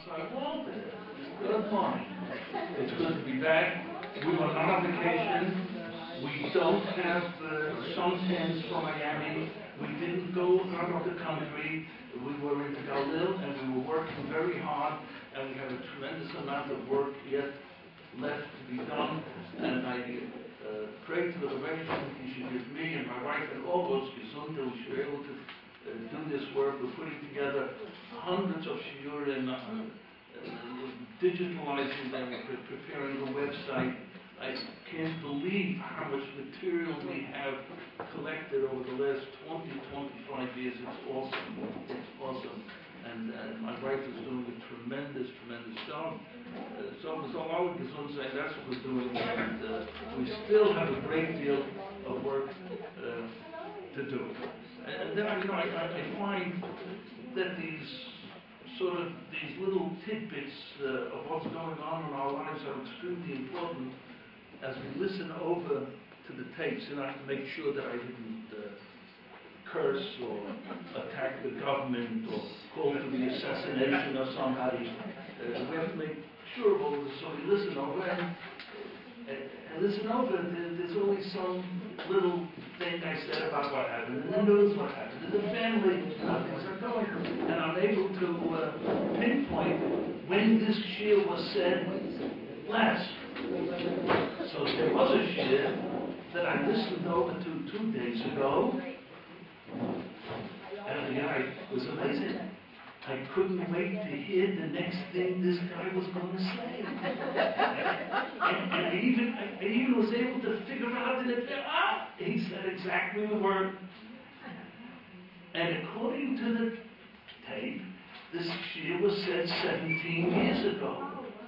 outside Walter. Good morning. It's good to be back. We were not on vacation. We don't have suntans from Miami. We didn't go out of the country. We were in Galil and we were working very hard, and we have a tremendous amount of work yet left to be done. And I pray to the Rebbe he should give me and my wife and all those gesund that we should be able to do this work. We're putting together hundreds of shiurim, digitalizing them, preparing a website. I can't believe how much material we have collected over the last 20, 25 years. It's awesome. It's awesome. And my wife is doing a tremendous, tremendous job. So I would just want to say that's what we're doing. And we still have a great deal of work to do. And then I find that these little tidbits of what's going on in our lives are extremely important as we listen over to the tapes. And I have to make sure that I didn't curse or attack the government or call for the assassination of somebody. We have to make sure of all this, so we listen over and listen over. There's always some little thing I said about what happened in the news, what happened in the family, how things are going. And I'm able to pinpoint when this shir was said last. So there was a shir that I listened over to 2 days ago. And it was amazing. I couldn't wait to hear the next thing this guy was going to say. and I even was able to figure out that he said exactly the word. And according to the tape, this shir was said 17 years ago.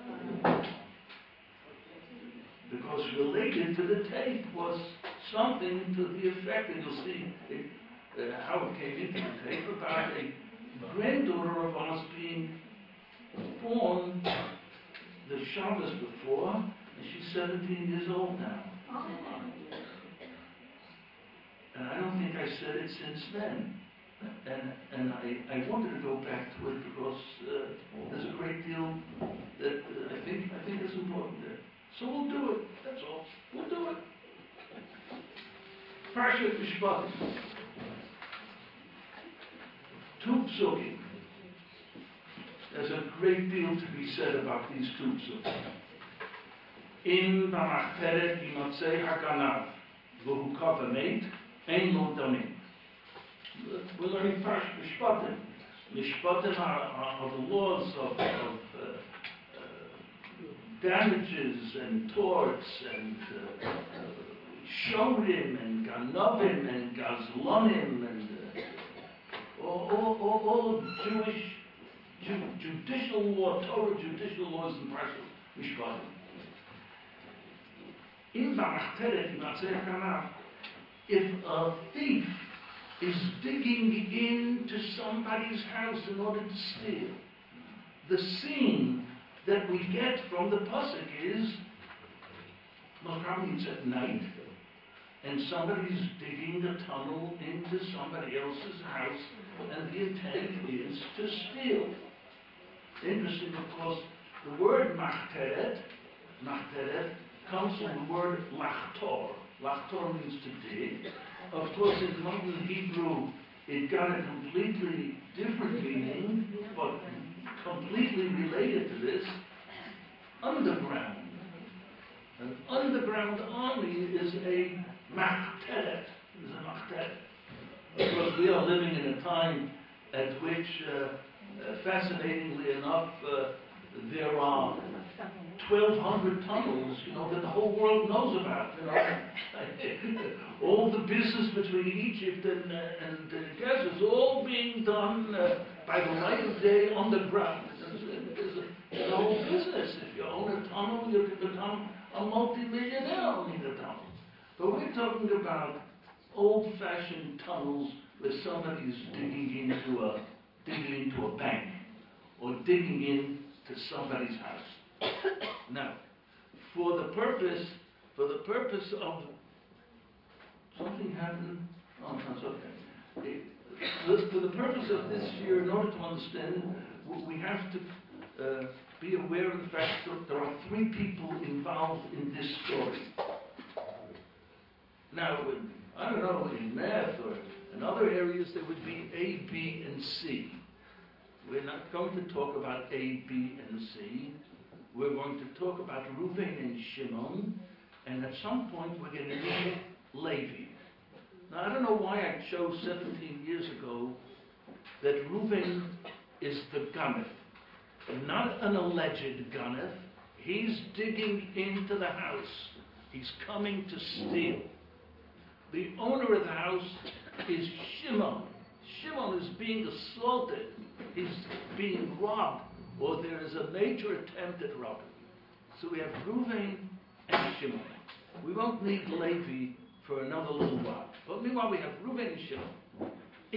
Because related to the tape was something to the effect, and you'll see how it came into the tape, about a granddaughter of ours being born the Shabbos before, and she's 17 years old now. And I don't think I said it since then. And I wanted to go back to it because there's a great deal that I think is important there. So we'll do it, that's all. We'll do it. Parshat Mishpatim. 2 psukim. There's a great deal to be said about these 2 psukim. In B'machteret Yimotzei HaGanav V'hu Kavamet Ein Lo Damim. We're learning Parshat Mishpatim. Mishpatim are the laws of damages and torts and shomrim and ganavim and gazlonim and all of Jewish judicial law, Torah judicial laws in Parshat Mishpatim. In B'machteret Yimotzei HaGanav, if a thief is digging into somebody's house in order to steal, the scene that we get from the pasuk is, it's at night, and somebody's digging a tunnel into somebody else's house, and the intent is to steal. Interesting, of course, the word machteret comes from the word lachtor. Lachtor means to dig. Of course, in modern Hebrew, it got a completely different meaning, but completely related to this. Underground. An underground army is a machteret. Because we are living in a time at which, fascinatingly enough, there are 1,200 tunnels, that the whole world knows about. All the business between Egypt and Gaza is all being done by the light of day underground. It's a whole business. If you own a tunnel, you can become a multi-millionaire owning a tunnel. But we're talking about old-fashioned tunnels where somebody's digging into a bank or digging into somebody's house. Now, for the purpose of something happened. Oh, that's okay. For the purpose of this year, in order to understand, we have to be aware of the fact that there are three people involved in this story. Now, I don't know, in math or in other areas, there would be A, B, and C. We're not going to talk about A, B, and C. We're going to talk about Reuven and Shimon, and at some point we're going to meet Levi. Now, I don't know why I chose 17 years ago that Reuven is the Ganef, not an alleged Ganef. He's digging into the house. He's coming to steal. The owner of the house is Shimon. Shimon is being assaulted. He's being robbed, or there is a major attempt at robbery. So we have Reuven and Shimon. We won't need Levi for another little while. But meanwhile, we have Reuven and Shimon.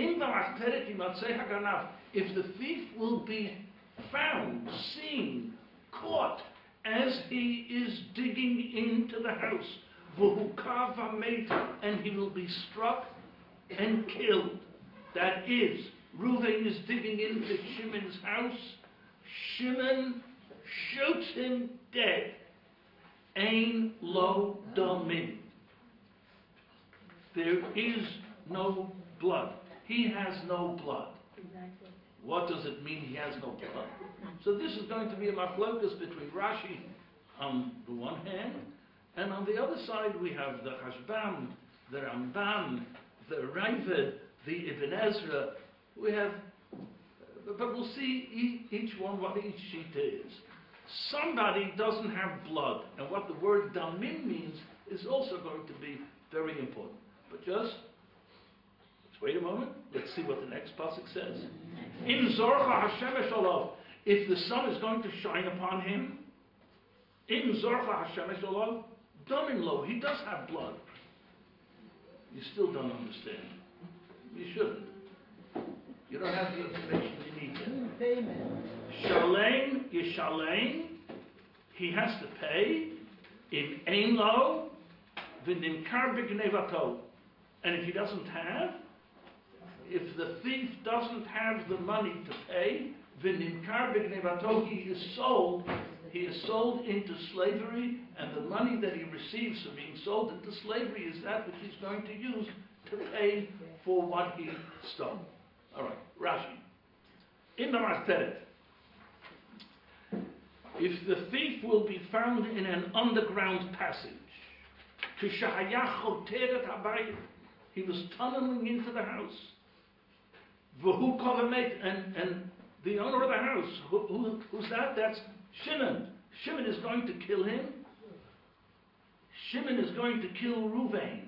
If the thief will be found, seen, caught, as he is digging into the house, and he will be struck and killed. That is, Reuven is digging into Shimon's house. Shimon shoots him dead. Ein lo damin. There is no blood. He has no blood. Exactly. What does it mean he has no blood? So this is going to be a machlokas between Rashi on the one hand, and on the other side we have the Rashbam, the Rambam, the Ravid, the Ibn Ezra. We have, but we'll see each one what each sheet is. Somebody doesn't have blood, and what the word damim means is also going to be very important. But just let's wait a moment. Let's see what the next pasuk says. In Zorcha Hashemesh Olav, if the sun is going to shine upon him, in Zorcha Hashemesh Olav, damim lo, he does have blood. You still don't understand. You shouldn't. You don't have the information you need yet. Shalem Yishalem, he has to pay. In Ein Lo, V'nimkar B'gnevato. And if he doesn't have, if the thief doesn't have the money to pay, V'nimkar B'gnevato, he is sold into slavery, and the money that he receives for being sold into slavery is that which he's going to use to pay for what he stole. All right, Rashi. In the Masteret, if the thief will be found in an underground passage, he was tunneling into the house. And the owner of the house, who's that? That's Shimon. Shimon is going to kill him. Shimon is going to kill Reuven.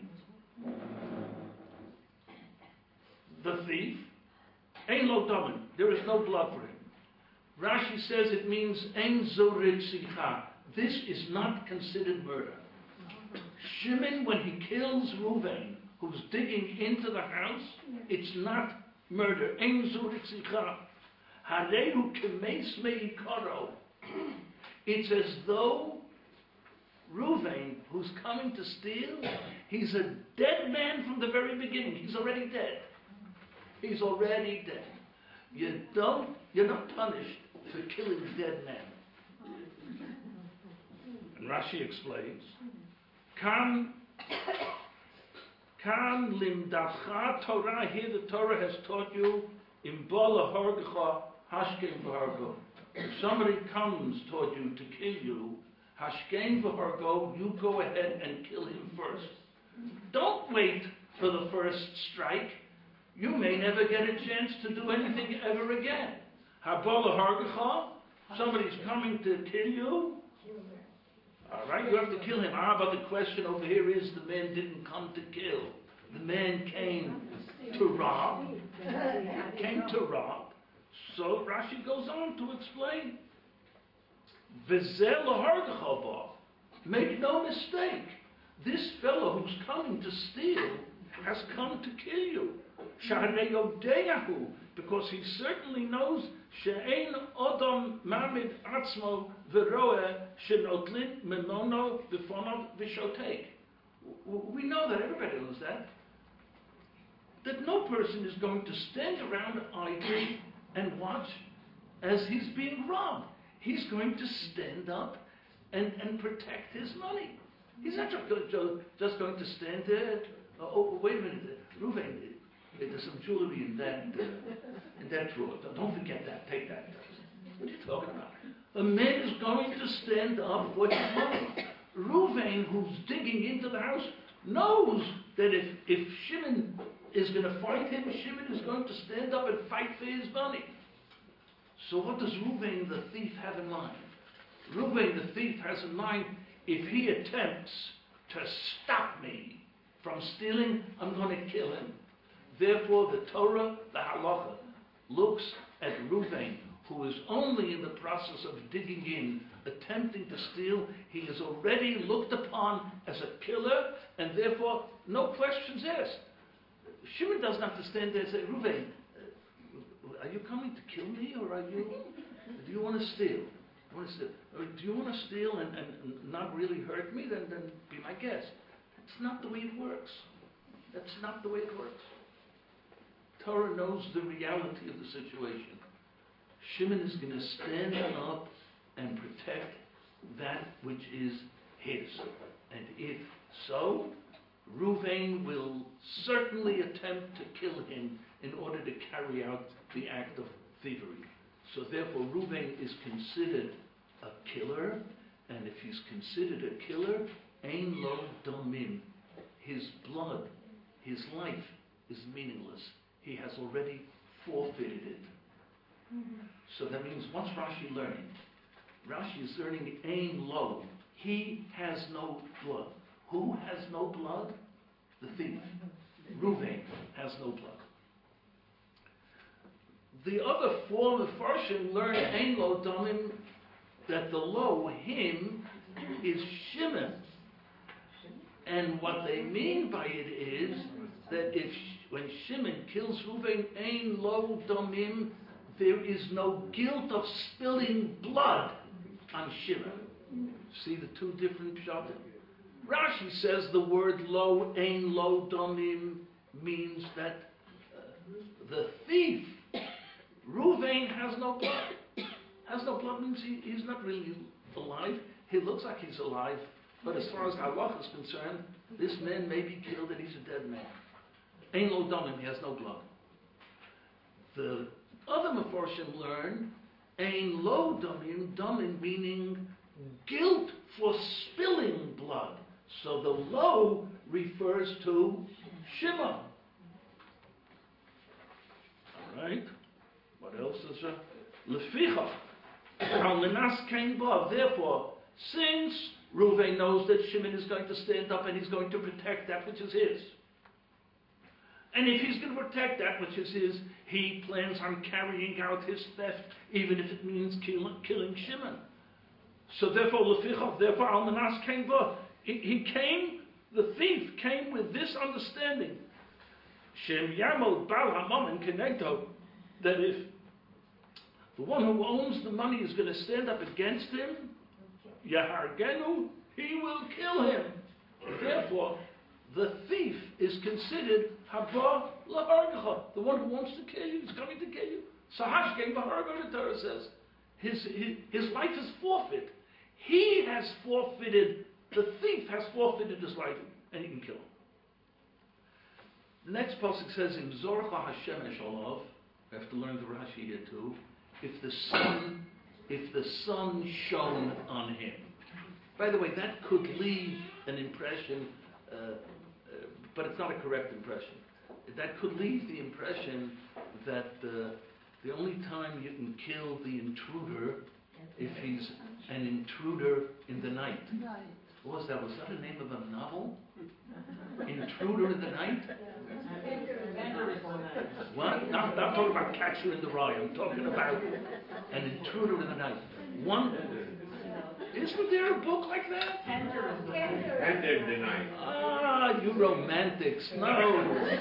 The thief, Ein lo damin, there is no blood for him. Rashi says it means Ein zorid sikha. This is not considered murder. Shimon, when he kills Reuven, who's digging into the house, it's not murder. Ein zorid sikha. Harehu kemes meikaro. It's as though Reuven, who's coming to steal, he's a dead man from the very beginning. He's already dead. He's already dead. You're not punished for killing dead men. And Rashi explains, Kan limdacha Torah, here the Torah has taught you, Imbola horgecha hashkem v'hargo. If somebody comes toward you to kill you, hashkem v'hargo, you go ahead and kill him first. Don't wait for the first strike. You may never get a chance to do anything ever again. Habola hargecha, somebody's coming to kill you. All right, you have to kill him. But the question over here is the man didn't come to kill. The man came to rob. So Rashi goes on to explain. V'zeh lahargecha ba. Make no mistake. This fellow who's coming to steal has come to kill you. Because he certainly knows she'ein odom mamid atzmo v'roeh she'notlin menono v'fonov v'shotek. We know that, everybody knows that no person is going to stand around idly and watch as he's being robbed. he's going to stand up and protect his money. He's not just going to stand there. Oh, wait a minute, Reuven, there's some jewelry in that drawer. Don't forget that. Take that. What are you talking about? A man is going to stand up for his money. Reuven, who's digging into the house, knows that if Shimon is going to fight him, Shimon is going to stand up and fight for his money. So what does Reuven the thief have in mind? Reuven the thief has in mind, if he attempts to stop me from stealing, I'm going to kill him. Therefore, the Torah, the halacha, looks at Reuven, who is only in the process of digging in, attempting to steal. He is already looked upon as a killer, and therefore, no questions asked. Shimon doesn't have to stand there and say, Reuven, are you coming to kill me, or do you want to steal? Or do you want to steal and not really hurt me? Then be my guest. That's not the way it works. That's not the way it works. Torah knows the reality of the situation. Shimon is going to stand up and protect that which is his. And if so, Reuven will certainly attempt to kill him in order to carry out the act of thievery. So therefore, Reuven is considered a killer, and if he's considered a killer, ein lo damim, his blood, his life is meaningless. He has already forfeited it. So that means, what's Rashi learning? Rashi is learning ein lo. He has no blood. Who has no blood? The thief. Reuven has no blood. The other form of Farshim learn ein lo damim, that the lo, him, is Shimon. And what they mean by it is that when Shimon kills Reuven, ein lo damim, there is no guilt of spilling blood on Shimon. See the two different pshatim? Rashi says the word lo, ein lo damim, means that the thief, Reuven, has no blood. Has no blood means he's not really alive. He looks like he's alive, but as far as halach is concerned, this man may be killed and he's a dead man. Ein lo damim, he has no blood. The other Mefarshim learn ein lo damim, damim meaning guilt for spilling blood. So the lo refers to Shimon. Alright? What else is there? Lefichach. Therefore, since Reuven knows that Shimon is going to stand up and he's going to protect that which is his, and if he's going to protect that which is his, he plans on carrying out his theft, even if it means killing Shimon. So therefore, Almanas came ba. He came, the thief came with this understanding. Shem Yamod Bal Hamam Kenegdo, that if the one who owns the money is going to stand up against him, Yahargenu, he will kill him. Therefore, the thief is considered Haba Lahargacha, the one who wants to kill you, is coming to kill you. Sahashke Baharga, the Torah says. His life is forfeit. He has forfeited, the thief has forfeited his life, and he can kill him. The next pasuk says, in Zorcha Hashem Eshalav, we have to learn the Rashi here too, if the sun shone on him. By the way, that could leave an impression, but it's not a correct impression. That could leave the impression that the only time you can kill the intruder if he's an intruder in the night. What was that? Was that the name of a novel? Intruder in the Night? What? Not talking about Catcher in the Rye. I'm talking about an intruder in the night. Isn't there a book like that? Enter in the Night. Ah, you romantics. No.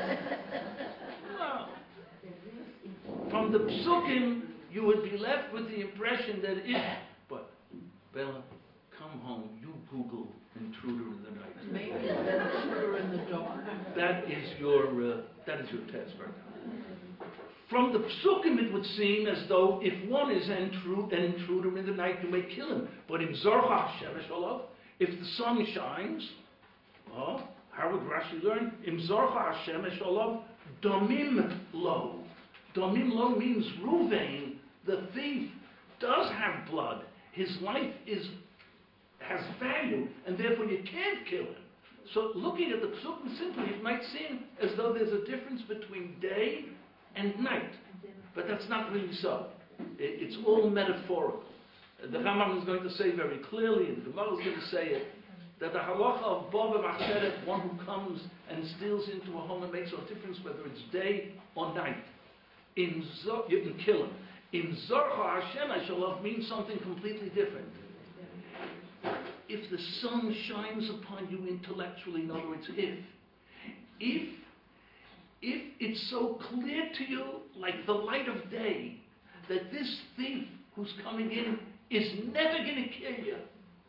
From the psukim, you would be left with the impression that but Bella, come home, you Google intruder in the night. Maybe intruder in the dark. That is your test right now. From the psukim, it would seem as though if one is an intruder in the night, you may kill him. But in Zorcha Hashemesh Olav, if the sun shines, how would Rashi learn? In Zorcha Hashemesh Olav, Domim Lo. Domim Lo means Ruvain, the thief, does have blood. His life has value, and therefore you can't kill him. So looking at the psukim simply, it might seem as though there's a difference between day and night. But that's not really so. It's all metaphorical. The Rambam is going to say very clearly, and the Gemara is going to say it, that the halacha of Bava Machsheret, one who comes and steals into a home, and makes no difference whether it's day or night. You can kill him. In Zorcha Hashem Shalav means something completely different. If the sun shines upon you intellectually, in other words, if it's so clear to you, like the light of day, that this thief who's coming in is never going to kill you,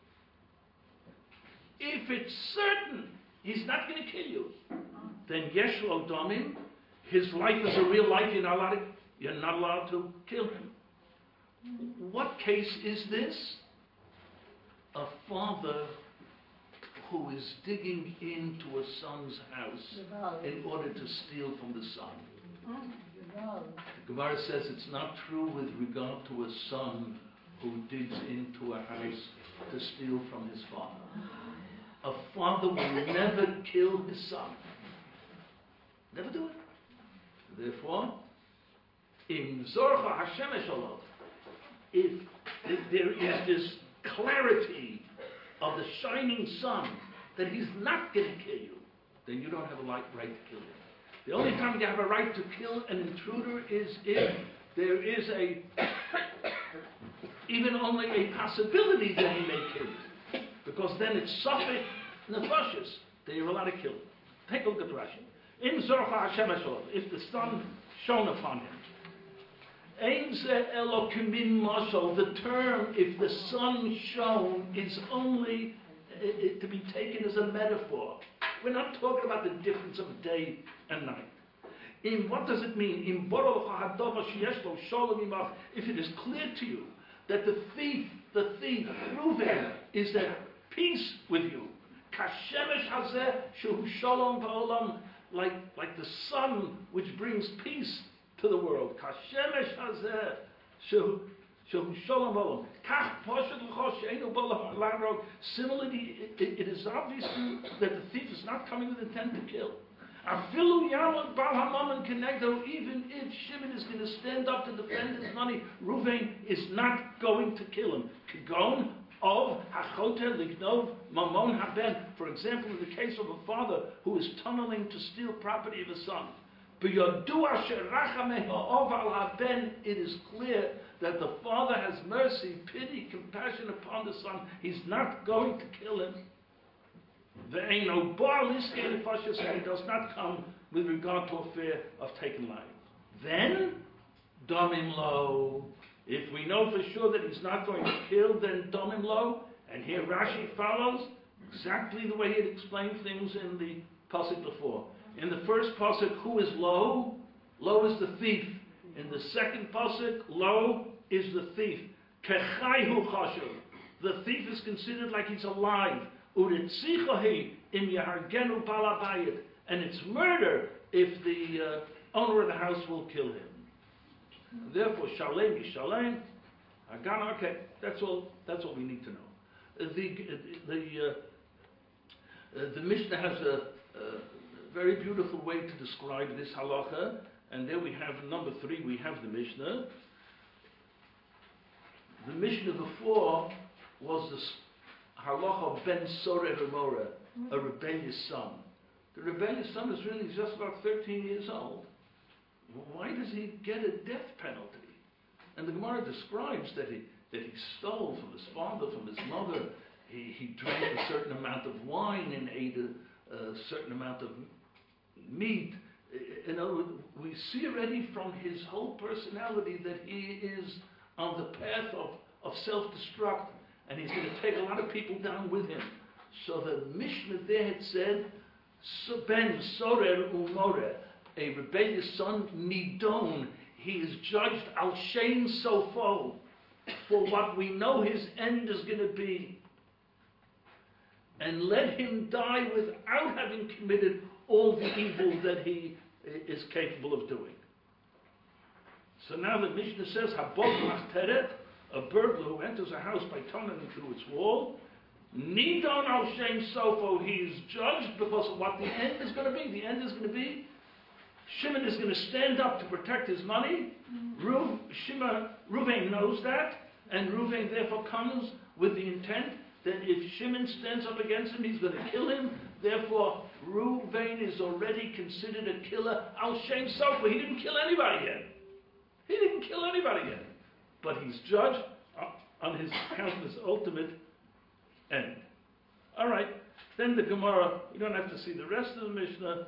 if it's certain he's not going to kill you, then Yesh Lo Domim, his life is a real life, you're not allowed to kill him. What case is this? A father who is digging into a son's house in order to steal from the son. The Gemara says it's not true with regard to a son who digs into a house to steal from his father. A father will never kill his son. Never do it. Therefore, in Zorcha Hashemesh Olav, if there is this clarity of the shining sun that he's not going to kill you, then you don't have a right to kill him. The only time you have a right to kill an intruder is if there is even only a possibility that he may kill you. Because then it's Safek Nefashis that you're allowed to kill him. Take a look at the Rashi. In Zorcha Hashemesh Olav, if the sun shone upon him, Ein Ze Elokim Mashal, the term, if the sun shone, is only to be taken as a metaphor. We're not talking about the difference of day and night. In what does it mean? In if it is clear to you that the thief, Reuven, is at peace with you, like the sun which brings peace to the world. Similarly, it is obvious that the thief is not coming with intent to kill. Even if Shimon is going to stand up to defend his money, Reuven is not going to kill him. Kigon of Hachoter Lignov Mamon Haben. For example, in the case of a father who is tunneling to steal property of his son. It is clear that the father has mercy, pity, compassion upon the son. He's not going to kill him. There ain't no bar listed, and he does not come with regard to a fear of taking life. Then, Domim Lo. If we know for sure that he's not going to kill, then Domim Lo. And here Rashi follows exactly the way he had explained things in the pasuk before. In the first pasuk, who is Lo? Lo is the thief. In the second pasuk, Lo is the thief. Kechayhu chashuv. The thief is considered like he's alive. Uritzichahi im yahargenu balabayit. And it's murder if the owner of the house will kill him. Therefore, shalem yishalem. Hagan. Okay, that's all we need to know. The Mishnah has a very beautiful way to describe this halacha, and there we have number 3. We have the Mishnah. The Mishnah before was the halacha of Ben Sorer Remora, a rebellious son. The rebellious son is really just about 13 years old. Why does he get a death penalty? And the Gemara describes that he stole from his father, from his mother. He drank a certain amount of wine and ate a certain amount of meat. In other words, we see already from his whole personality that he is on the path of self-destruct, and he's going to take a lot of people down with him. So the Mishnah there had said, Ben Sorer Umore, a rebellious son, Nidon, he is judged al shein sofo, for what we know his end is going to be, and let him die without having committed all the evil that he is capable of doing. So now the Mishnah says, Habok Machteret, a burglar who enters a house by tunneling through its wall, Nidon al Shem Sofo, he is judged because of what the end is going to be. The end is going to be, Shimon is going to stand up to protect his money. Reuven knows that, and Reuven therefore comes with the intent that if Shimon stands up against him, he's going to kill him. Therefore, Reuven is already considered a killer al Shem Sofo. He didn't kill anybody yet. He didn't kill anybody yet. But he's judged on his account of his ultimate end. All right. Then the Gemara, you don't have to see the rest of the Mishnah.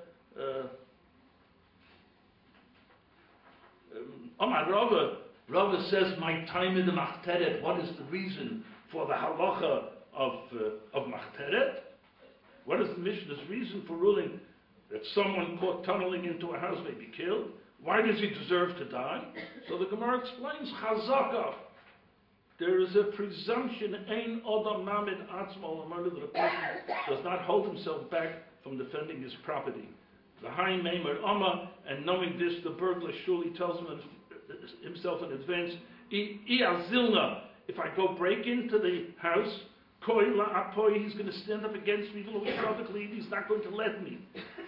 Omar Rava says, my time in the Machteret, what is the reason for the halacha of Machteret? What is the Mishnah's reason for ruling that someone caught tunneling into a house may be killed? Why does he deserve to die? So the Gemara explains, Chazaka. There is a presumption, Ein Odam Namid Atzmo, that a person does not hold himself back from defending his property. The High Meimer Amma, and knowing this, the burglar surely tells himself in advance, Iazilna, if I go break into the house, he's going to stand up against me, he's not going to let me.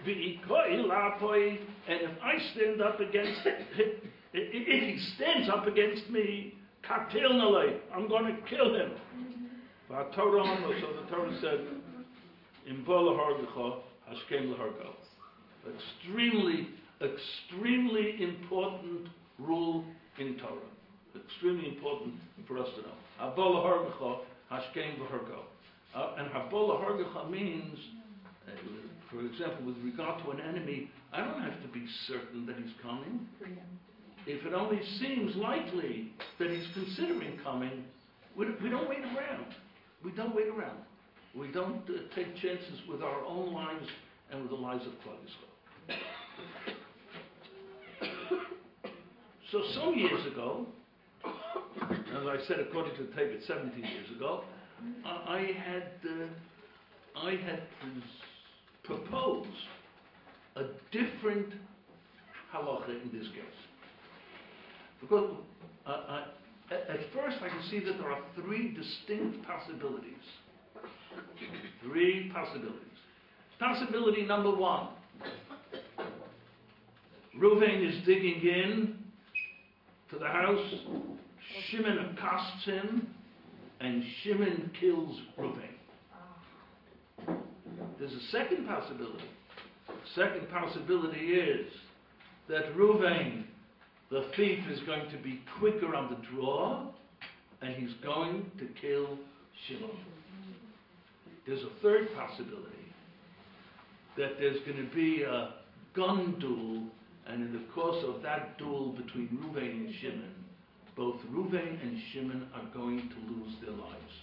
And if I stand up against him, if he stands up against me, I'm going to kill him. So the Torah said, extremely important rule in Torah. Extremely important for us to know. And Habol Hargacha means, for example, with regard to an enemy, I don't have to be certain that he's coming. If it only seems likely that he's considering coming, we don't wait around. We don't wait around. We don't take chances with our own lives and with the lives of Klal Yisrael. So some years ago, as I said, according to the tape, it's 17 years ago, I had proposed a different halacha in this case. Because at first I can see that there are three distinct possibilities. Three possibilities. Possibility number one. Reuven is digging in to the house. Shimon accosts him, and Shimon kills Reuven. There's a second possibility. The second possibility is that Reuven, the thief, is going to be quicker on the draw, and he's going to kill Shimon. There's a third possibility, that there's going to be a gun duel, and in the course of that duel between Reuven and Shimon, both Reuven and Shimon are going to lose their lives.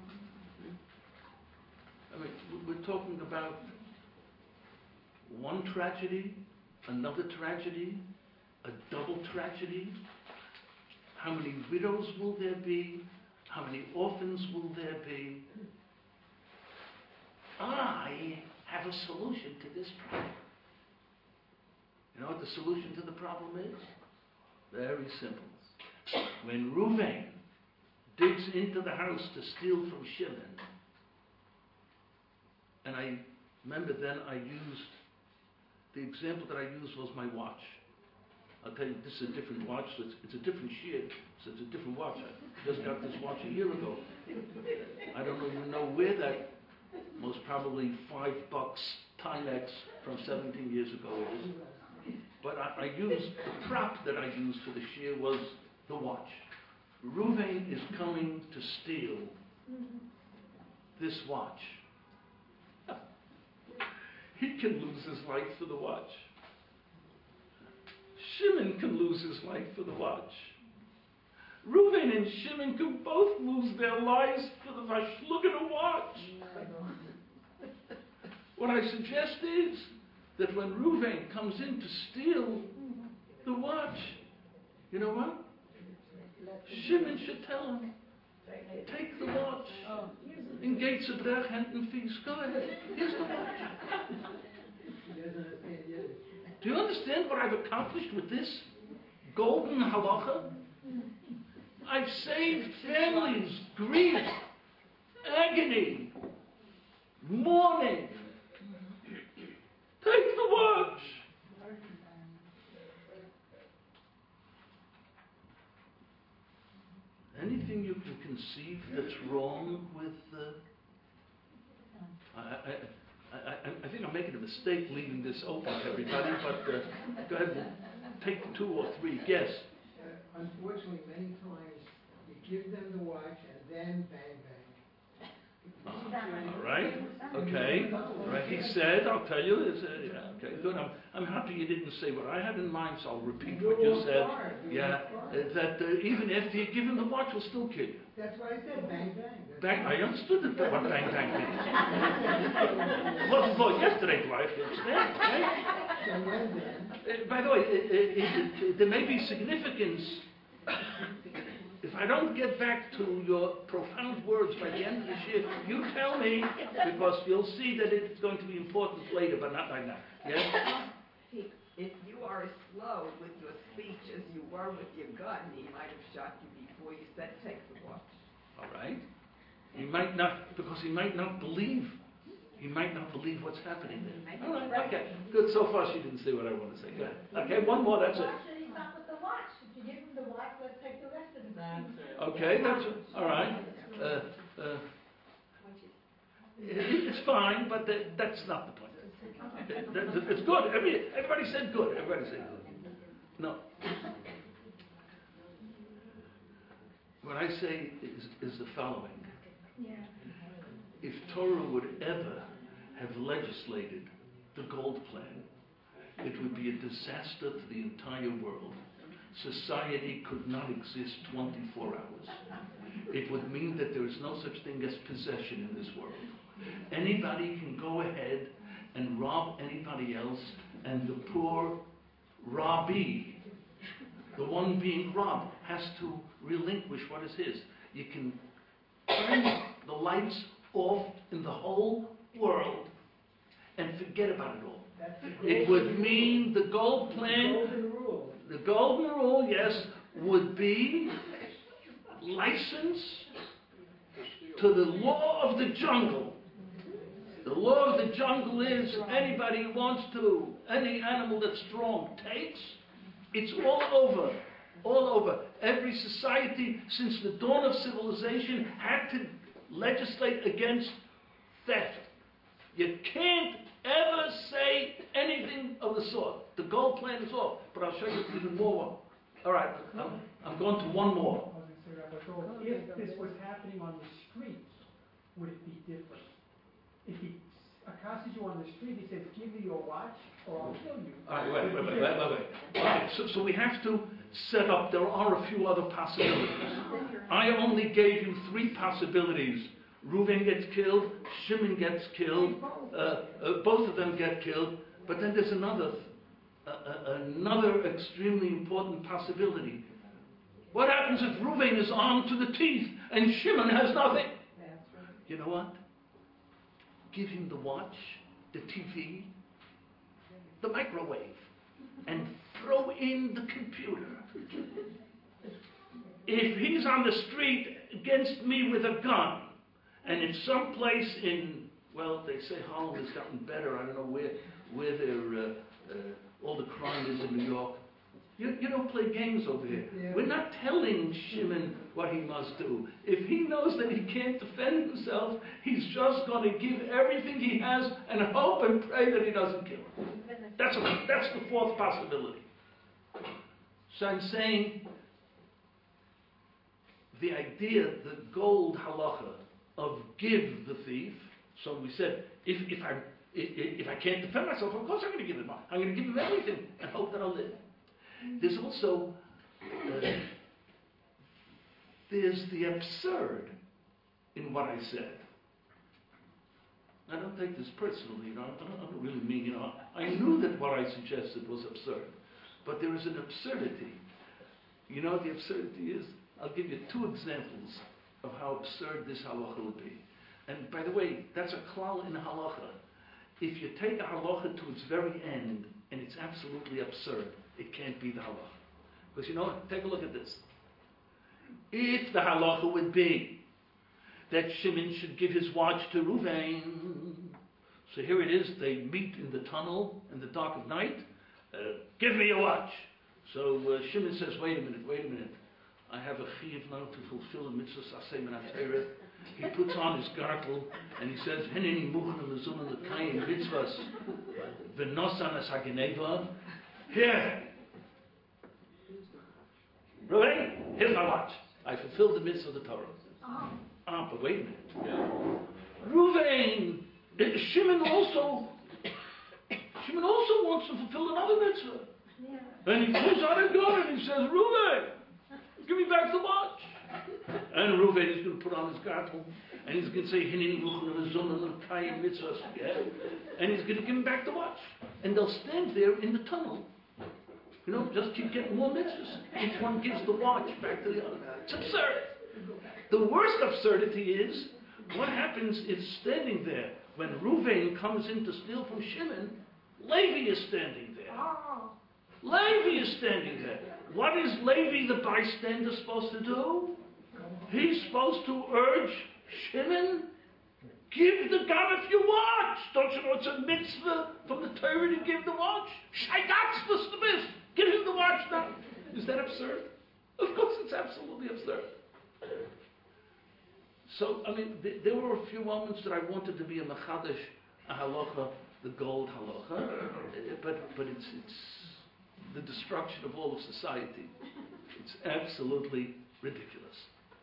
I mean, we're talking about one tragedy, another tragedy, a double tragedy. How many widows will there be? How many orphans will there be? I have a solution to this problem. You know what the solution to the problem is? Very simple. When Reuven digs into the house to steal from Shimon, and I remember then the example that I used was my watch. I'll tell you, this is a different watch, so it's a different shear, so it's a different watch. I just got this watch a year ago. I don't even know where that most probably $5 Timex from 17 years ago is. But I used, the prop that I used for the shear was the watch. Reuven is coming to steal this watch. He can lose his life for the watch. Shimon can lose his life for the watch. Reuven and Shimon can both lose their lives for the watch. Look at a watch. What I suggest is that when Reuven comes in to steal the watch, You know what? Shimon should tell him, take the watch. In gates of Derech and feast. Go ahead. Here's the watch. Do you understand what I've accomplished with this golden halacha? I've saved families, grief, agony, mourning. Take the watch. Anything you can conceive that's wrong with I think I'm making a mistake leaving this open to everybody, but go ahead and take 2 or 3. Yes? Unfortunately, many times you give them the watch and then bang, bang. All right. Okay. Right. He said, I'll tell you. Yeah, okay, good. I'm happy you didn't say what I had in mind, so I'll repeat what you said. Yeah. That even after you give him the watch, will still kill you. That's what I said, bang, bang. Bang, I understood what bang, bang means. It wasn't for yesterday's life, you understand? Right? By the way, there may be significance. If I don't get back to your profound words by the end of this year, you tell me, because you'll see that it's going to be important later, but not right now. Yes? If you are as slow with your speech as you were with your gun, he might have shot you before you said take the watch. All right. He might not, because he might not believe. He might not believe what's happening there. All right. Okay. Good. So far, she didn't say what I want to say. Go ahead. Okay. One more. That's it. Why should he stop with the watch? If you give him the watch, let's take the rest of the time. Okay. That's all right. It's fine, but that's not the point. It's good. Everybody said good. Everybody said good. No. What I say is the following. If Torah would ever have legislated the gold plan, it would be a disaster to the entire world. Society could not exist 24 hours. It would mean that there is no such thing as possession in this world. Anybody can go ahead and rob anybody else, and the poor robbee, the one being robbed, has to relinquish what is his. You can turn the lights off in the whole world and forget about it all. It would mean the gold plan, the golden rule, yes, would be license to the law of the jungle. The law of the jungle is anybody who wants to, any animal that's strong takes. It's all over. All over. Every society since the dawn of civilization had to legislate against theft. You can't ever say anything of the sort. The gold plan is off, but I'll show you even more. All right, I'm going to one more. If this was happening on the streets, would it be different? If he accosts you on the street, he says, give me your watch or I'll kill you. All right, wait. Okay, so we have to set up, there are a few other possibilities. I only gave you 3 possibilities. Reuven gets killed, Shimon gets killed, both of them get killed, but then there's another extremely important possibility. What happens if Reuven is armed to the teeth and Shimon has nothing? You know what? Give him the watch, the TV, the microwave, and throw in the computer. If he's on the street against me with a gun, and in some place in, well, they say Harlem has gotten better. I don't know where all the crime is in New York. You don't play games over here. Yeah. We're not telling Shimon what he must do. If he knows that he can't defend himself, he's just going to give everything he has and hope and pray that he doesn't kill him. That's the 4th possibility. So I'm saying the idea, the gold halacha of give the thief. So we said, if I can't defend myself, of course I'm going to give him. I'm going to give him everything and hope that I'll live. There's also there's the absurd in what I said. I don't take this personally, I don't really mean, I knew that what I suggested was absurd, but there is an absurdity. You know what the absurdity is? I'll give you 2 examples of how absurd this halacha would be. And by the way, that's a klal in halacha. If you take a halacha to its very end, and it's absolutely absurd, it can't be the halacha. Because you know what? Take a look at this. If the halacha would be that Shimon should give his watch to Ruvain, so here it is, they meet in the tunnel in the dark of night, give me your watch. So Shimon says, wait a minute. I have a chiyuv now to fulfill a mitzvah saseh min ha-Torah. He puts on his gartel and he says, Heneni muchen l'zun l'kayim mitzvahs v'nosan as ha-geneva. Here, Ruvain, here's my watch. I fulfilled the mitzvah of the Torah. But wait a minute. Ruvain, Shimon also wants to fulfill another mitzvah. Yeah. And he pulls out a gun and he says, Ruvain, give me back the watch. And Ruvain is going to put on his gartel and he's going to say, Hineni muchen l'kayim mitzvahs. And he's going to give him back the watch. And they'll stand there in the tunnel. You know, just keep getting more mitzvahs. Each one gives the watch back to the other. It's absurd. The worst absurdity is, what happens is standing there. When Ruvain comes in to steal from Shimon, Levi is standing there. Oh. Levi is standing there. What is Levi the bystander supposed to do? He's supposed to urge Shimon, give the Ganav your watch. Don't you know it's a mitzvah from the Torah to give the watch? Shaidatz was the best. Give him the watch now. Is that absurd? Of course it's absolutely absurd. So, I mean, there were a few moments that I wanted to be a machadash, a halacha, the gold halacha, but it's the destruction of all of society. It's absolutely ridiculous.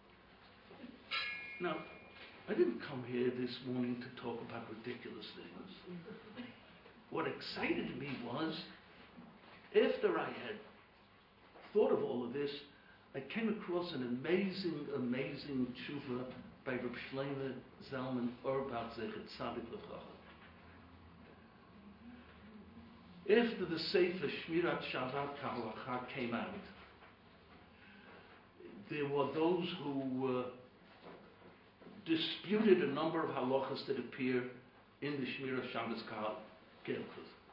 Now, I didn't come here this morning to talk about ridiculous things. What excited me was, after I had thought of all of this, I came across an amazing tshuva by Reb Shlomo Zalman Auerbach Zecher Tzadik L'Chacha. After the Sefer Shmirat Shabbat Kahalacha came out, there were those who disputed a number of halachas that appear in the Shmirat Shabbat Kahalacha.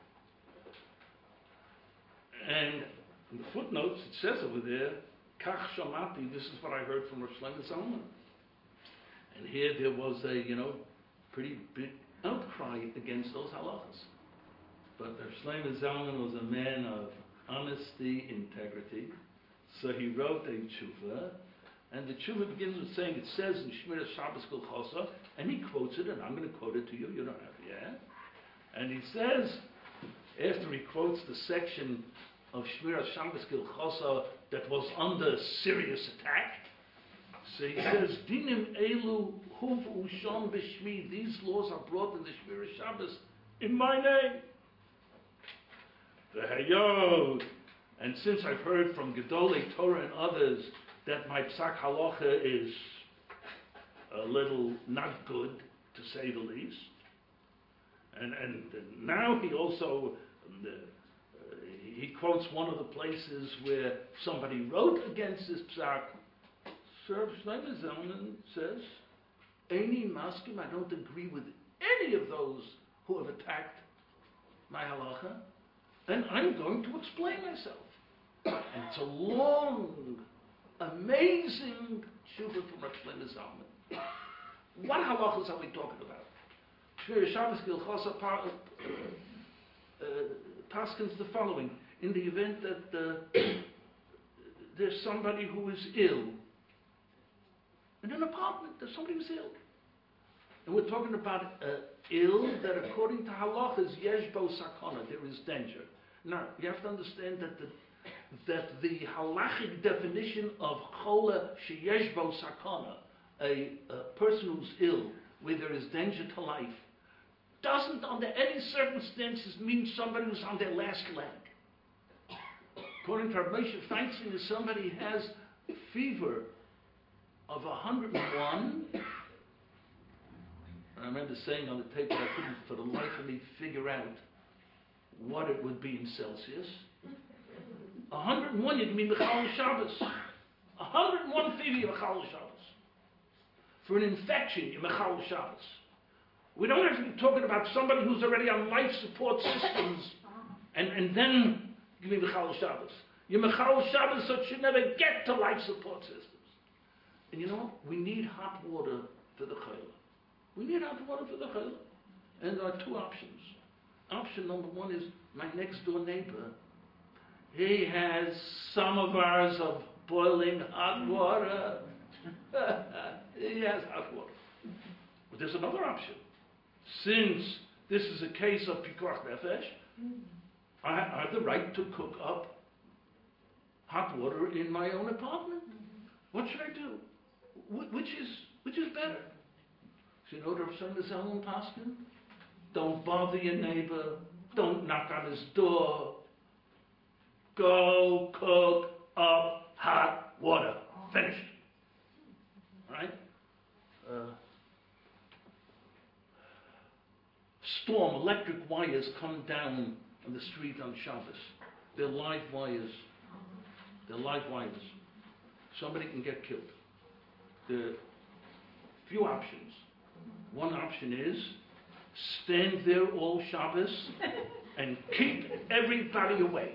And in the footnotes it says over there, Kach Shamati, this is what I heard from Reb Shlomo Zalman. And here there was a, pretty big outcry against those halachas. But Reb Shlomo Zalman was a man of honesty, integrity. So he wrote a tshuva, and the tshuva begins with saying, it says in Shmiras Shabbos Kol Chosa, and he quotes it, and I'm going to quote it to you, you don't have to, yeah? And he says, after he quotes the section of Shmiras Shabbos Kol Chosa that was under serious attack, so he says, Dinim Elu Huv Usham B'Shmi, these laws are brought in the Shmiras Shabbos in my name. V'hayod. And since I've heard from Gedolei Torah and others that my psak halacha is a little not good, to say the least, and now he also he quotes one of the places where somebody wrote against this psak. Sir Shlomo Zalman says, Eini maskim, I don't agree with any of those who have attacked my halacha, and I'm going to explain myself. And it's a long, amazing tshuva from Reb Shlomo Zalman. What halachas are we talking about? Shmir Shabbos Kol Chosa paskins the following: in the event that there's somebody who is ill in an apartment, there's somebody who's ill, and we're talking about ill that, according to halacha, is yesh bo sakana, there is danger. Now you have to understand that the halachic definition of chola sheyesh bo sakana, a person who's ill, where there is danger to life, doesn't under any circumstances mean somebody who's on their last leg. According to Rabbi Moshe Feinstein, if somebody has fever of 101, and I remember saying on the tape that I couldn't for the life of me figure out what it would be in Celsius. 101, you can be Mechal Shabbos. 101 fever, you're Mechal Shabbos. For an infection, you're Mechal Shabbos. We don't have to be talking about somebody who's already on life support systems and then give me Mechal Shabbos. You're Mechal Shabbos, so it should never get to life support systems. And you know what? We need hot water for the chayla. We need hot water for the chayla. And there are two options. Option number one is my next door neighbor. He has some of ours of boiling hot water. He has hot water. But there's another option. Since this is a case of pikuach nefesh, I have the right to cook up hot water in my own apartment. What should I do? Which is better? So you know the Rav Shlomo Zalman Paskin? Don't bother your neighbor. Don't knock on his door. Go cook up hot water. Finished. Right? Storm, electric wires come down on the street on Shabbos. They're live wires. They're live wires. Somebody can get killed. There are few options. One option is stand there all Shabbos and keep everybody away.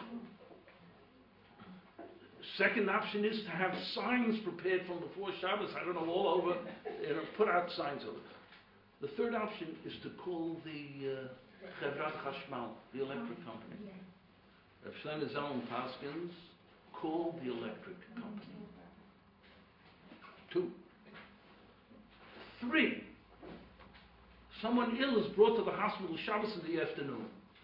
Second option is to have signs prepared from before Shabbos, I don't know, all over, put out signs over. The third option is to call the Chevrat Chashmal, the electric company. Rav Shlomo Zalman Paskins, call the electric company. 2. 3. Someone ill is brought to the hospital Shabbos in the afternoon.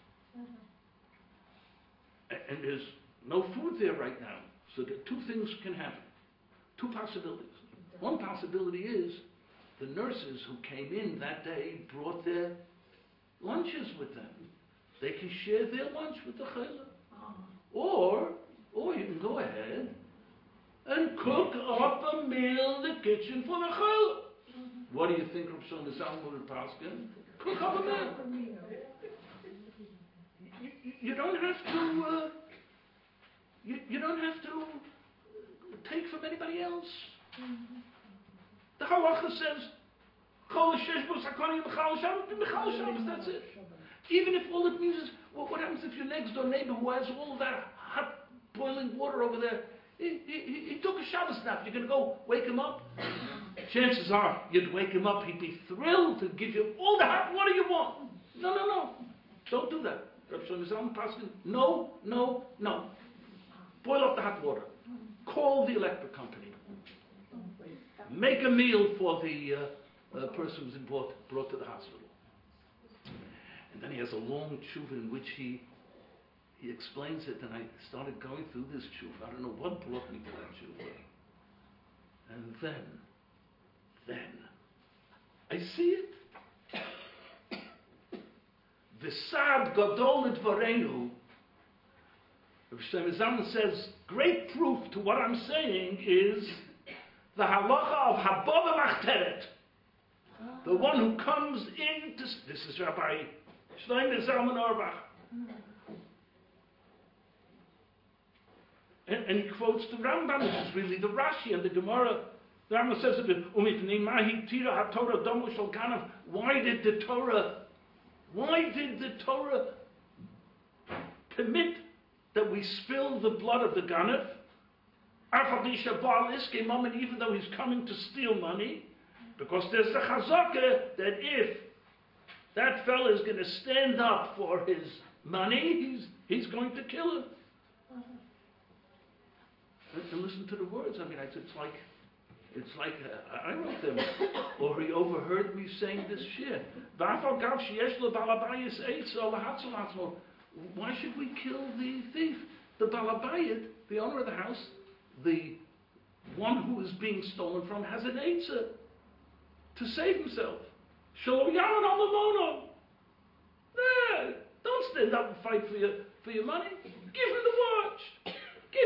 And there's no food there right now. So two things can happen. Two possibilities. One possibility is the nurses who came in that day brought their lunches with them. They can share their lunch with the chayla. Or you can go ahead and cook up a meal in the kitchen for the chayla. What do you think, Rav Shlomo Zalman Paskin? Cook up a meal. You don't have to. You don't have to take from anybody else. The halacha says, "Chol shesh bo sakoni b'chal Shabbos." That's it. Even if all it means is, well, what happens if your next door neighbor who has all that hot boiling water over there, he took a Shabbos nap? You're going to go wake him up? Chances are you'd wake him up. He'd be thrilled to give you all the hot water you want. No. Don't do that. Rav Shlomo Zalman Paskin, no. Boil up the hot water. Call the electric company. Make a meal for the person who's brought to the hospital. And then he has a long tshuva in which he explains it, and I started going through this tshuva. I don't know what brought me to that tshuva. And then, I see it. V'sad gadol l'dvarenu. Rav Shlomo Zalman says, great proof to what I'm saying is the halacha of haba v'machteret. The one who comes in to... This is Rabbi Shlomo Zalman Auerbach. And he quotes the Rambam, which is really the Rashi and the Gemara. The Rambam says, why did the Torah permit that we spill the blood of the Ganef? Even though he's coming to steal money, because there's the chazaka that if that fellow is going to stand up for his money, he's going to kill him. And listen to the words. I mean, it's like I wrote them, or he overheard me saying this shir. Why should we kill the thief? The balabayit, the owner of the house, the one who is being stolen from, has an eitzah to save himself. Shalom yaman al don't stand up and fight for your money. Give him the watch.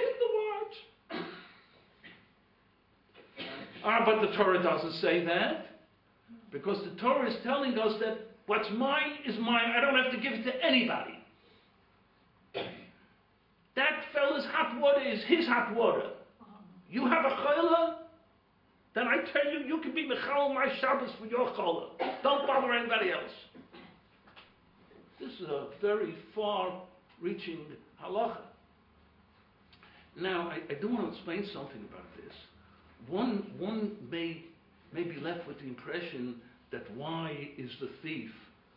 But the Torah doesn't say that, because the Torah is telling us that what's mine is mine. I don't have to give it to anybody. That fellow hot water is his hot water. You have a chayla, then I tell you, you can be mechal my Shabbos for your chayla. Don't bother anybody else. This is a very far-reaching halacha. Now, I do want to explain something about this. One may be left with the impression that why is the thief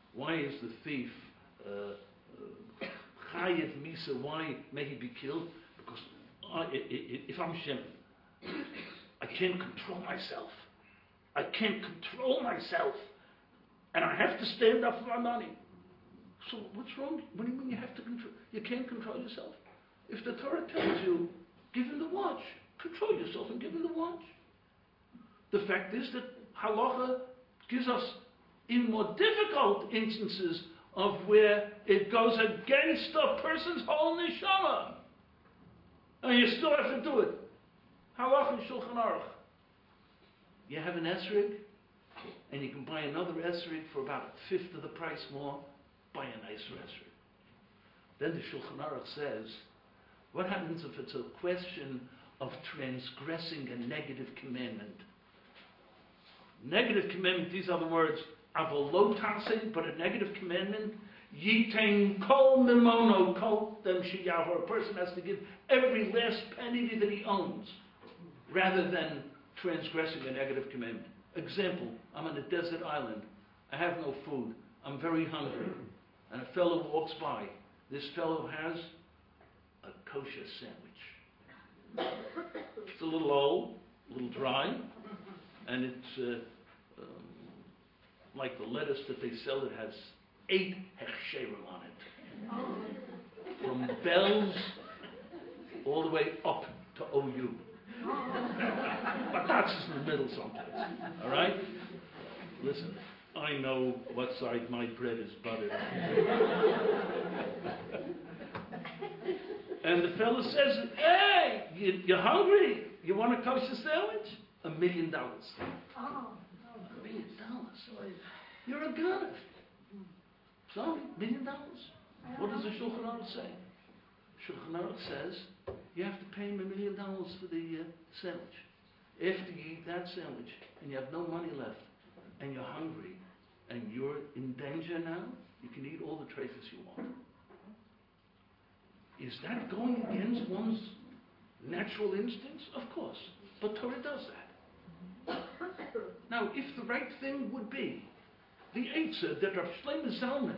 chayev misa? Why may he be killed? Because if I'm Shimon, I can't control myself. I can't control myself, and I have to stand up for my money. So what's wrong? What do you mean you have to control? You can't control yourself. If the Torah tells you, give him the watch, control yourself and give him the watch. The fact is that halacha gives us, in more difficult instances of where it goes against a person's whole neshama, and you still have to do it. Halacha and Shulchan Aruch. You have an esrig, and you can buy another esrig for about a fifth of the price more. Buy a nicer esrig. Then the Shulchan Aruch says, what happens if it's a question of transgressing a negative commandment? Negative commandment, these are the words, avolo tasin, but a negative commandment, yitain kol mimono kol dem shiyavar. A person has to give every last penny that he owns, rather than transgressing a negative commandment. Example, I'm on a desert island. I have no food. I'm very hungry. And a fellow walks by. This fellow has a kosher sandwich. It's a little old, a little dry, and it's like the lettuce that they sell. It has 8 hechsherim on it, from bells all the way up to OU. But that's in the middle sometimes. All right? Listen, I know what side my bread is buttered on. And the fellow says, hey, you're hungry? You want a kosher sandwich? $1 million. Oh. $1 million. You're a god. Sorry, $1 million. What does the Shulchan Aruch say? Shulchan Aruch says you have to pay him $1 million for the sandwich. After you eat that sandwich and you have no money left and you're hungry and you're in danger now, you can eat all the treifas you want. Is that going against one's natural instincts? Of course. But Torah does that. Now, if the right thing would be the Eitzah that Rav Shlomo Zalman,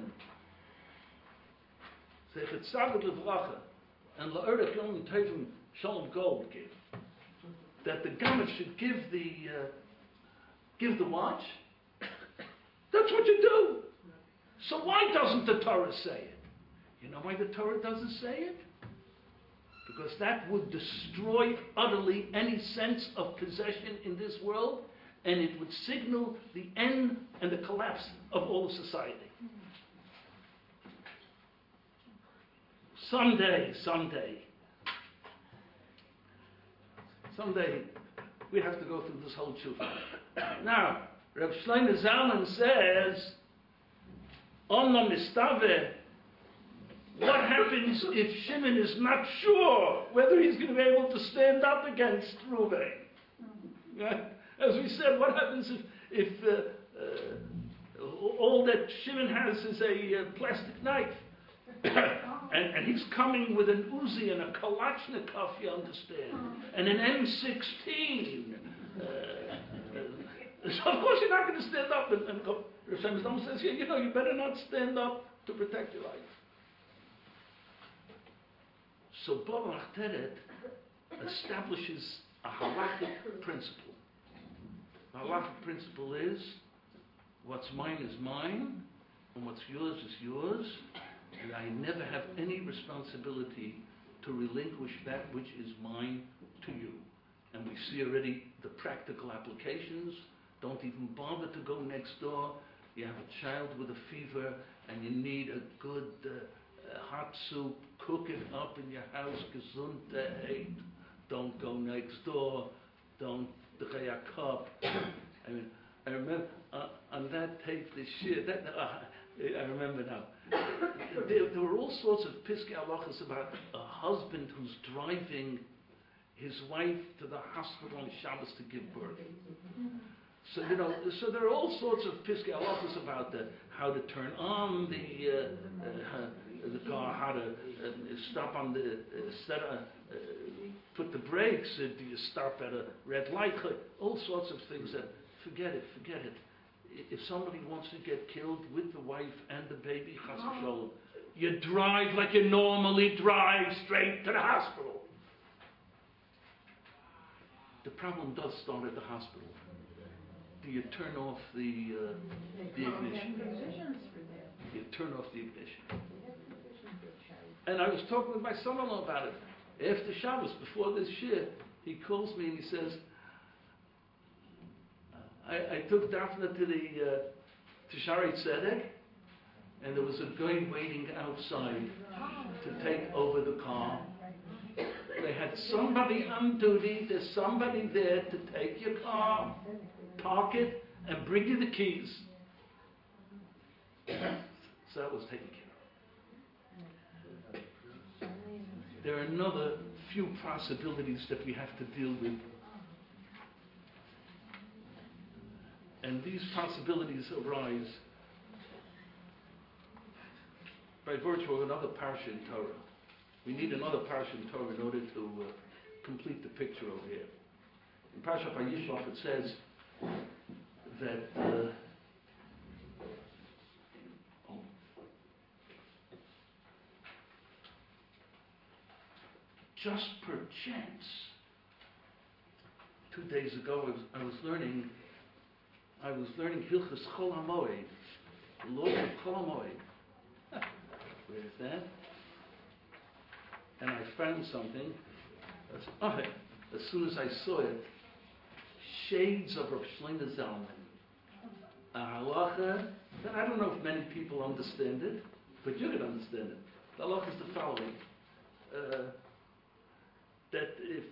Zechet Tzaddik Levracha, and La'erech Yom Tovim Shalom Gold give, that the Gamma should give the watch, that's what you do. So why doesn't the Torah say it? You know why the Torah doesn't say it? Because that would destroy utterly any sense of possession in this world, and it would signal the end and the collapse of all of society. Someday, we have to go through this whole tshuva. Now, Reb Shlomo Zalman says, Omna Mistave, what happens if Shimon is not sure whether he's going to be able to stand up against Reuven? As we said, what happens if all that Shimon has is a plastic knife? and he's coming with an Uzi and a Kalashnikov, you understand, and an M16. So of course you're not going to stand up and go. Rav Shlomo Zalman says, you know, you better not stand up to protect your life. So Bava Achteret establishes a halakhic principle. The halakhic principle is, what's mine is mine, and what's yours is yours, and I never have any responsibility to relinquish that which is mine to you. And we see already the practical applications. Don't even bother to go next door. You have a child with a fever, and you need a good hot soup. Cook it up in your house, gesundheit. Don't go next door. Don't drink a cup. I mean, I remember on that tape this year. I remember now. There were all sorts of piskei halachos about husband who's driving his wife to the hospital on Shabbos to give birth. So so there are all sorts of piskei halachos about that, how to turn on the car, how to stop on the put the brakes. Do you stop at a red light? All sorts of things that forget it. If somebody wants to get killed with the wife and the baby, chas v'sholom, you drive like you normally drive, straight to the hospital. The problem does start at the hospital. Do you turn off the ignition? You turn off the ignition. And I was talking with my son-in-law about it. After Shabbos, before this year, he calls me and he says, I took Daphne to Shari Tzedek, and there was a guy waiting outside to take over the car. They had somebody on duty, there's somebody there to take your car, park it, and bring you the keys. So that was taken care of. There are another few possibilities that we have to deal with. And these possibilities arise by virtue of another parsha in Torah. We need another parsha in Torah in order to complete the picture over here. In Parshat Vayishlach it says that just perchance, 2 days ago I was learning Hilchos Chol HaMoed, the laws of Chol HaMoed. Where is that? And I found something. As soon as I saw it, shades of Rav Shlomo Zalman. A halacha that I don't know if many people understand it, but you can understand it. The halacha is the following: that if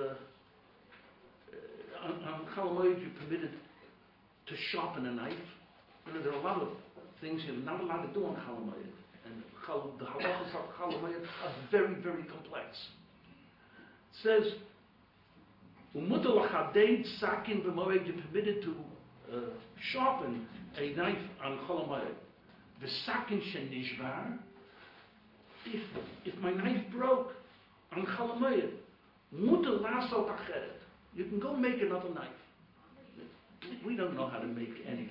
on Chol HaMoed you're permitted to sharpen a knife, there are a lot of things you're not allowed to do on Chol HaMoed. And the halachas of Chol HaMoed are very, very complex. It says, "Umutar lachaded sakin b'moed." You're permitted to sharpen a knife on Chol HaMoed. V'sakin shenishvar. If my knife broke on Chol HaMoed, mutar lasot acheret. You can go make another knife. We don't know how to make anything.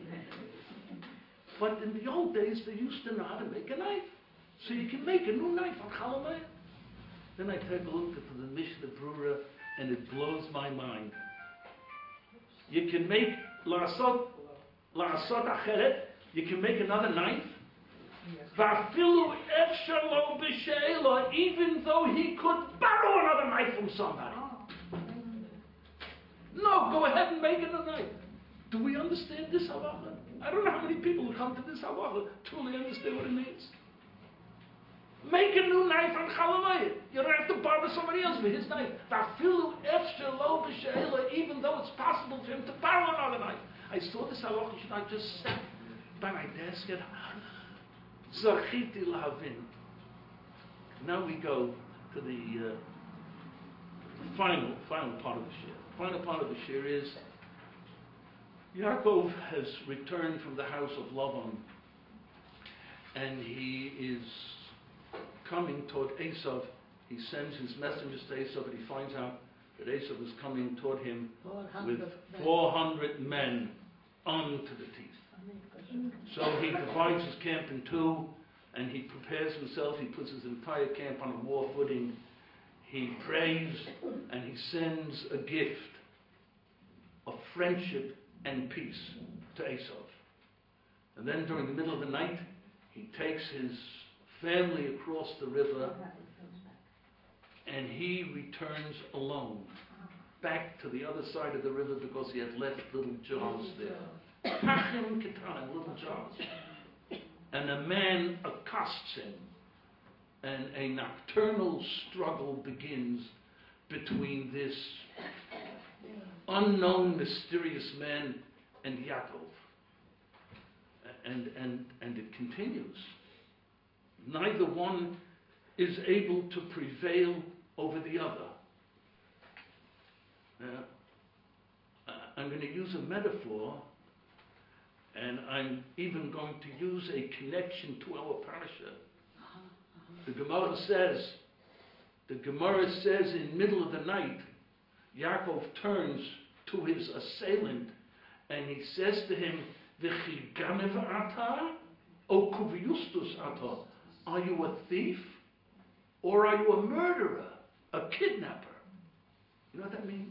But in the old days, they used to know how to make a knife. So you can make a new knife on Chol HaMoed. Then I take a look at the Mishnah Brura, and it blows my mind. You can make la'asot acheret. You can make another knife. Va'afilu efshar lo b'she'ela, even though he could borrow another knife from somebody. No, go ahead and make it a knife. Do we understand this halacha? I don't know how many people who come to this halacha truly understand what it means. Make a new knife on Chol HaMoed. You don't have to borrow somebody else for his knife. Even though it's possible for him to borrow another knife. I saw this halacha and I just sat by my desk and Zachiti lahavin. Now we go to the final part of the shir. Final part of the shir is Yaakov has returned from the house of Lavan, and he is coming toward Esav. He sends his messengers to Esav, and he finds out that Esav is coming toward him with 400 men armed to the teeth. So he divides his camp in two, and he prepares himself. He puts his entire camp on a war footing. He prays, and he sends a gift of friendship and peace to Esav. And then during the middle of the night, he takes his family across the river, and he returns alone back to the other side of the river because he had left little jars there. Pachim ketanim, little jars. And a man accosts him, and a nocturnal struggle begins between this unknown, mysterious man and Yaakov. And it continues. Neither one is able to prevail over the other. I'm going to use a metaphor, and I'm even going to use a connection to our parasha. The Gemara says in middle of the night, Yaakov turns to his assailant and he says to him, V'chi ganev ata o kuviustus ata? Are you a thief or are you a murderer, a kidnapper? You know what that means?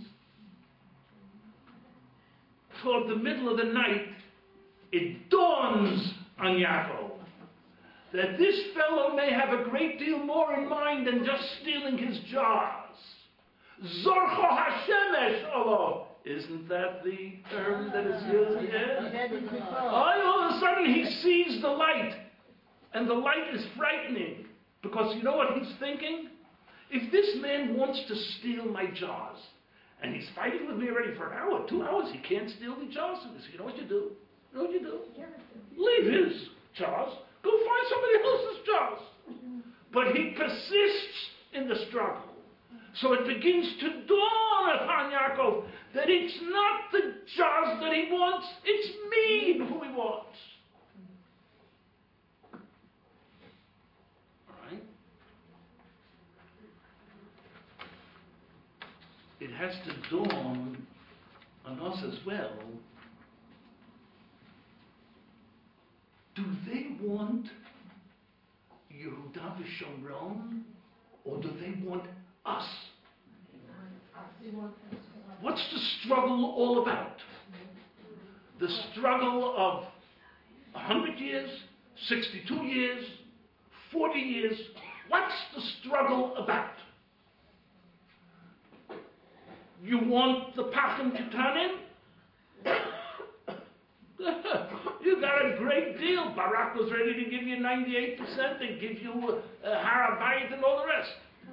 Toward the middle of the night, it dawns on Yaakov that this fellow may have a great deal more in mind than just stealing his jars. Zorcho Hashemesh olo. Isn't that the term that is used here? All of a sudden he sees the light, and the light is frightening, because you know what he's thinking? If this man wants to steal my jars, and he's fighting with me already for an hour, 2 hours, he can't steal the jars. So you know what you do? You know what you do? Leave his jars. Go find somebody else's jars. But he persists in the struggle. So it begins to dawn upon Yaakov that it's not the jars that he wants, it's me who he wants. All right? It has to dawn on us as well. Do they want Yehuda v'Shomron, or do they want us? What's the struggle all about? The struggle of 100 years, 62 years, 40 years. What's the struggle about? You want the Pachim Ketanim? You got a great deal. Barak was ready to give you 98% and give you Har HaBayit and all the rest.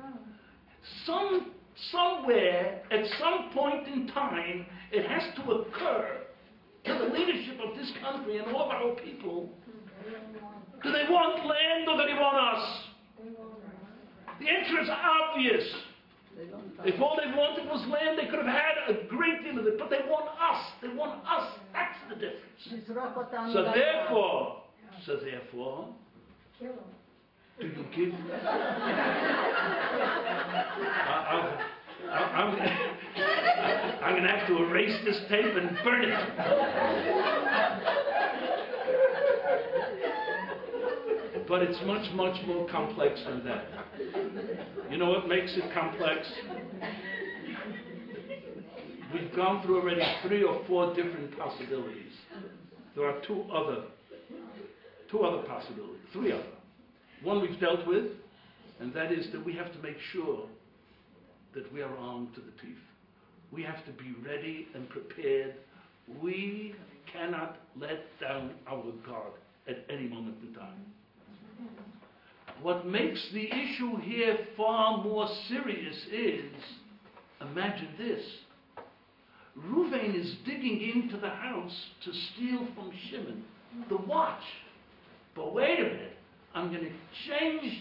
Somewhere, at some point in time, it has to occur to the leadership of this country and all of our people. Do they want land or do they want us? The answer is obvious. If all they wanted was land, they could have had a great deal of it, but they want us. They want us. That's the difference. So therefore, do you give? I'm going to have to erase this tape and burn it. But it's much, much more complex than that. You know what makes it complex? We've gone through already 3 or 4 different possibilities. There are two other possibilities, 3 of them. One we've dealt with, and that is that we have to make sure that we are armed to the teeth. We have to be ready and prepared. We cannot let down our guard at any moment in time. What makes the issue here far more serious is, imagine this. Reuven is digging into the house to steal from Shimon the watch. But wait a minute, I'm going to change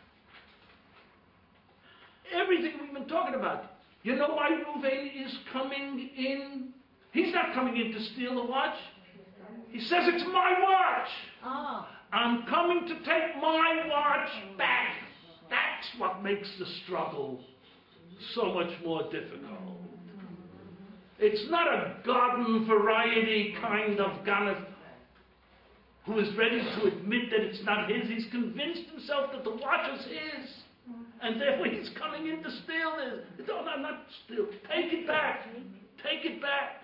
everything we've been talking about. You know why Reuven is coming in? He's not coming in to steal the watch. He says, it's my watch. I'm coming to take my watch back. That's what makes the struggle so much more difficult. It's not a garden variety kind of Ganef who is ready to admit that it's not his. He's convinced himself that the watch is his. And therefore he's coming in to steal this. No, not steal. Take it back. Take it back.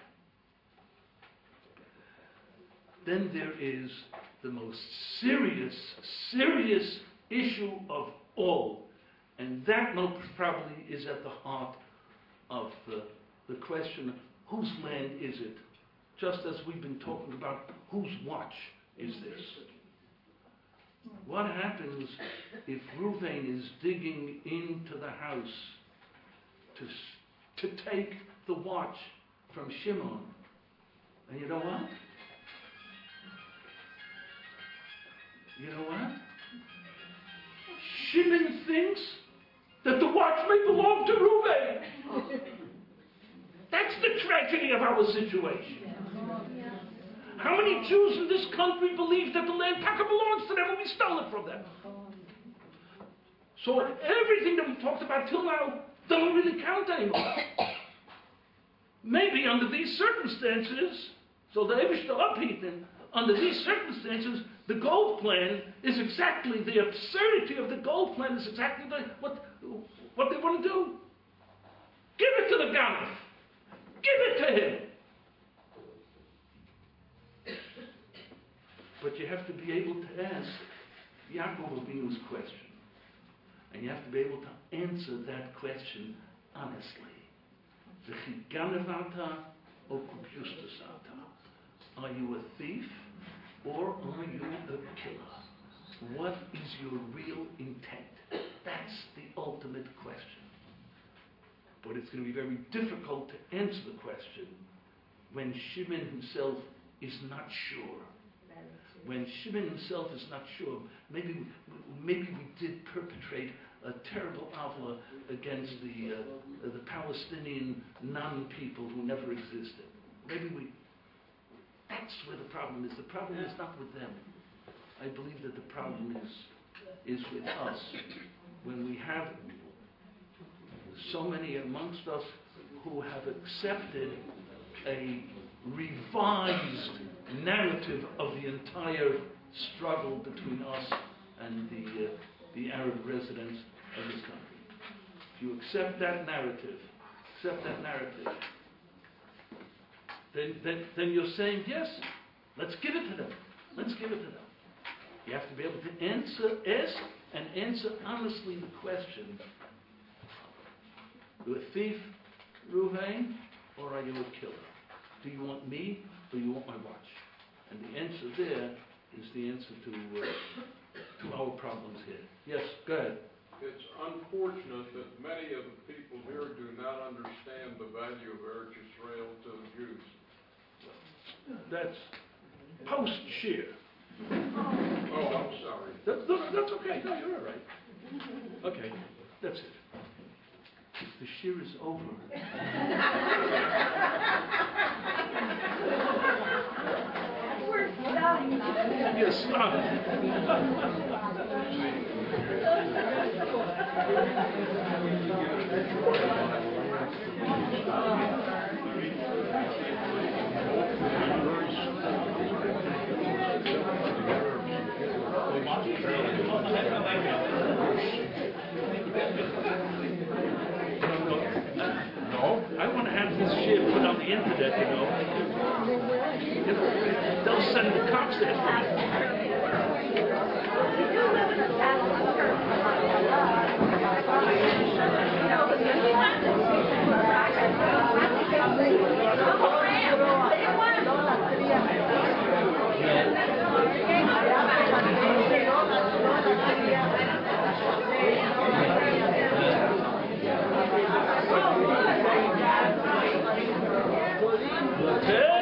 Then there is the most serious issue of all. And that most probably is at the heart of the question, whose land is it? Just as we've been talking about, whose watch is this? What happens if Reuven is digging into the house to take the watch from Shimon? And you know what? Shimon thinks that the watch may belong to Reuven. That's the tragedy of our situation. How many Jews in this country believe that the land Taka belongs to them and we stole it from them? So everything that we talked about till now doesn't really count anymore. Maybe under these circumstances, so the Eibishter Abhitten, under these circumstances, the gold plan is exactly, the absurdity of the gold plan is exactly what they want to do. Give it to the Ganav. Give it to him. But you have to be able to ask Yaakov Avinu's question. And you have to be able to answer that question honestly. V'chiganevata o kupyustasata. Are you a thief or are you a killer? What is your real intent? That's the ultimate question. But it's going to be very difficult to answer the question when Shimon himself is not sure. When Shimon himself is not sure, maybe we did perpetrate a terrible avla against the Palestinian non-people who never existed. That's where the problem is. The problem is not with them. I believe that the problem is with us. When we have so many amongst us who have accepted a revised narrative of the entire struggle between us and the Arab residents of this country. If you accept that narrative, then you're saying, yes, let's give it to them. Let's give it to them. You have to be able to answer honestly the question, are you a thief, Reuven, or are you a killer? Do you want me or you want my watch? And the answer there is the answer to our problems here. Yes, go ahead. It's unfortunate that many of the people here do not understand the value of Eretz Yisrael to the Jews. That's post-Shir. Oh, I'm sorry. That's okay. No, you're all right. Okay, that's it. The Shir is over. We're starting now. Yes, stop. No, I want to have this shit put on the internet, you know. They'll send the cops after me. Okay.